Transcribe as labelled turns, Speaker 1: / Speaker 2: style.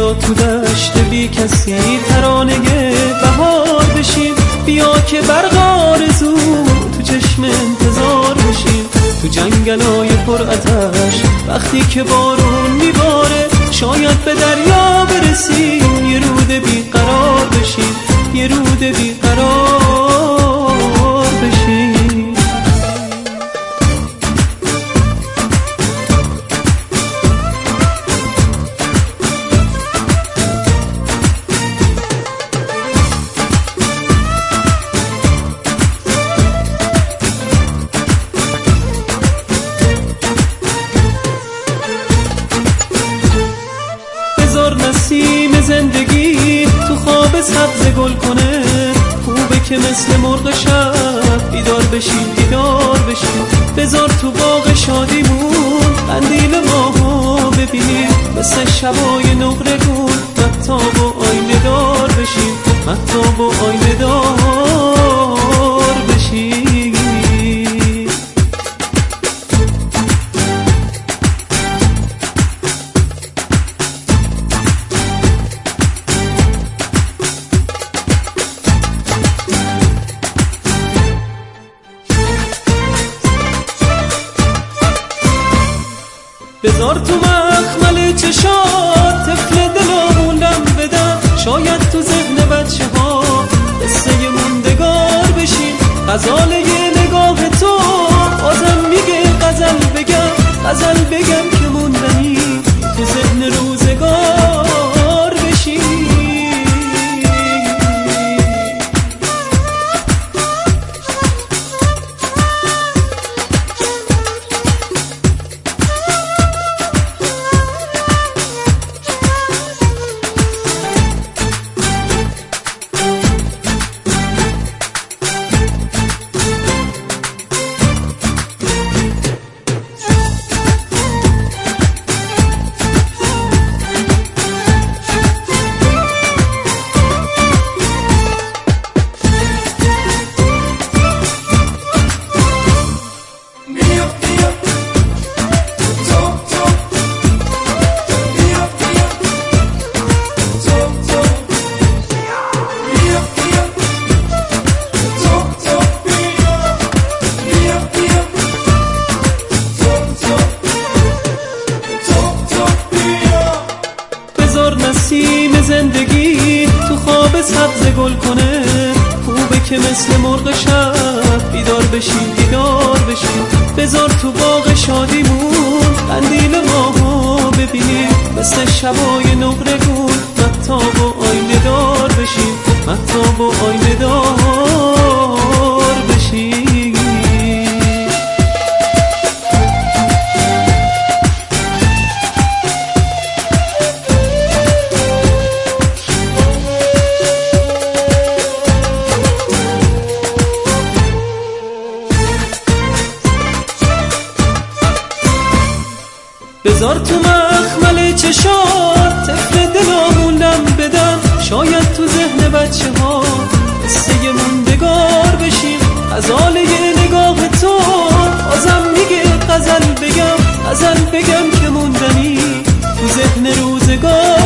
Speaker 1: بیا تو دشت بی کسی ترانه بهار بشیم، بیا که برق آرزو تو چشم انتظار بشیم. تو جنگلای پر آتش وقتی که بارون میباره، شاید به دریا برسیم، یه رود بیقرار بشیم، یه رود بیقرار بشیم. نسیم زندگی تو خواب سبز گل کنه، خوبه که مثل مرغ شب بیدار بشیم، بیدار بشیم. بذار تو باغ شادیمون قندیل ماهو ببینیم، مثل شبای نقره‌گون مهتاب و آینه دار بشیم، مهتاب و آینه دار بشیم. بذار تو مخمل چشات طفل دلامون دم بدم، شاید تو ذهن بچه ها قصه موندگار بشین. غزال یه نگاه تو آدم میگه غزل بگم، غزل بگم که موندنی تو ذهن روزگار بشین. نسیم زندگی تو خواب سبز گل کنه، خوبه که مثل مرغ شب بیدار بشیم، بیدار بشیم. بذار تو باغ شادیمون قندیل ماهو ببینیم، مثل شبای نقره‌گون مهتاب و آینه دار بشیم، مهتاب و آینه دار بشیم. بذار تو مخمل چشات طفل دلامون دم بدم، شاید تو ذهن بچه ها قصه موندگار بشیم. غزال یه نگاه تو آزم میگه غزل بگم، غزل بگم که موندنی تو ذهن روزگار